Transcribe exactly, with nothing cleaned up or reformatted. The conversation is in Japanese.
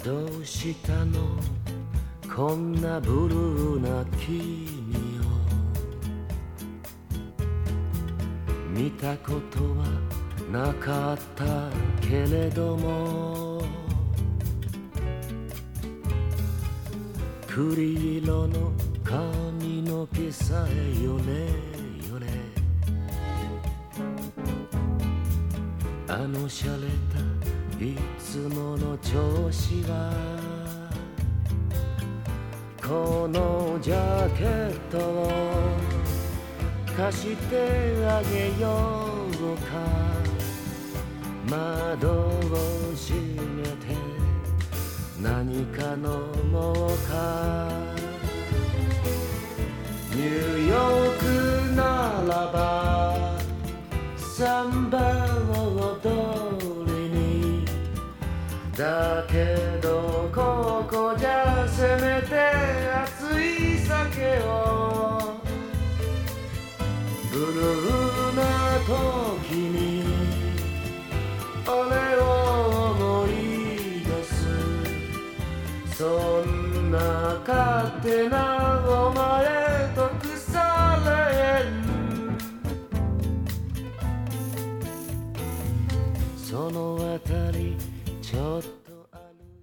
どうしたのこんなブルーな君を見たことはなかったけれども栗色の髪の毛さえよねよねあの洒落たいつもの調子はこのジャケットを貸してあげようか窓を閉めて何か飲もうかニューヨークならばサンバを踊りにだけどここじゃせめて熱い酒をブルーな時に俺を思い出すそんな勝手なお前と腐れんそのあたり